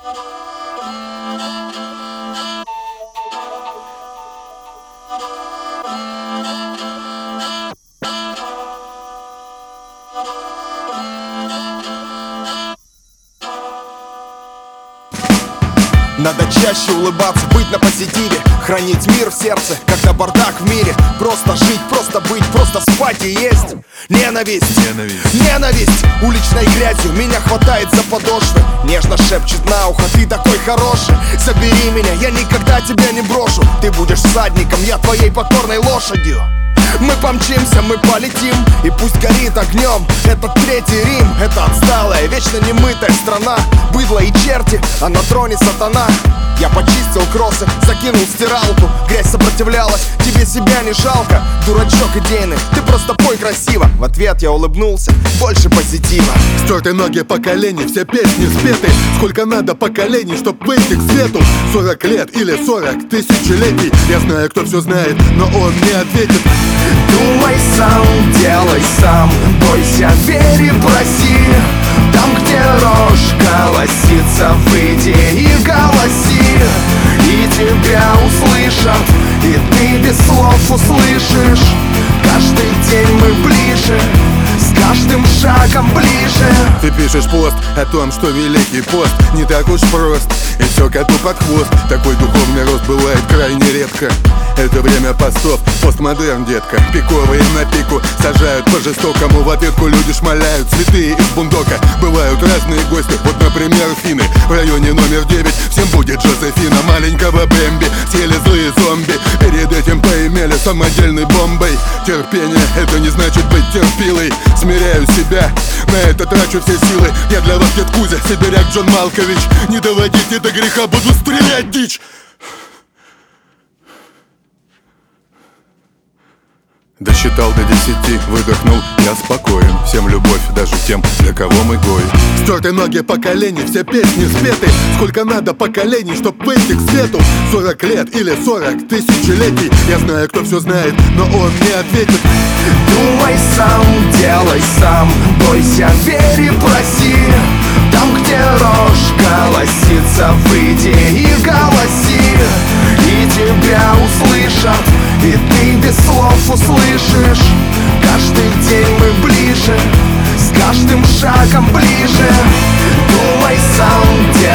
Надо чаще улыбаться, быть на позитиве, хранить мир в сердце, когда бардак в мире. Просто жить, просто быть, просто спать и есть. Ненависть уличной грязью меня хватает за подошвы. Нежно шепчет на ухо: ты такой хороший, забери меня, я никогда тебя не брошу. Ты будешь всадником, я твоей покорной лошадью. Мы помчимся, мы полетим, и пусть горит огнем этот Третий Рим. Это отсталая, вечно немытая страна, быдло и черти, а на троне сатана. Я почистил кроссы, закинул в стиралку. Грязь сопротивлялась, тебе себя не жалко. Дурачок идейный, ты просто пой красиво. В ответ я улыбнулся, больше позитива. Стерты ноги поколений, все песни спеты. Сколько надо поколений, чтоб выйти к свету? 40 лет или 40 тысячелетий. Я знаю, кто все знает, но он не ответит. Думай сам, делай сам, бойся, верь и проси. Там, где рожь колосится, выйди и голоси. И тебя услышат, и ты без слов услышишь. Каждый день мы ближе, с каждым шагом ближе. Ты пишешь пост о том, что Великий пост не так уж прост, и все коту под хвост. Такой духовный рост бывает крайне редко. Это время постов, постмодерн, детка. Пиковые на пику сажают по-жестокому. В ответку люди шмаляют цветы из бундока. Бывают разные гости, вот, например, финны. В районе номер 9 всем будет Жозефина. Маленького Бэмби съели злые зомби. Перед этим поимели самодельной бомбой. Терпение — это не значит быть терпилой. Смиряю себя, на это трачу все силы. Я для вас дед Кузя, сибиряк Джон Малкович. Не доводите до греха, буду стрелять дичь. Досчитал до 10, выдохнул, я спокоен. Всем любовь, даже тем, для кого мы гоем. Стерты ноги поколений, все песни спеты. Сколько надо поколений, чтоб выйти к свету? 40 лет или 40 тысячелетий. Я знаю, кто все знает, но он не ответит. Думай сам, делай сам, бойся, верь и проси. Там, где рожь колосится, выйди и голоси. И тебя услышат, и ты без слов услышишь. Каждый день мы ближе, с каждым шагом ближе. Думай сам,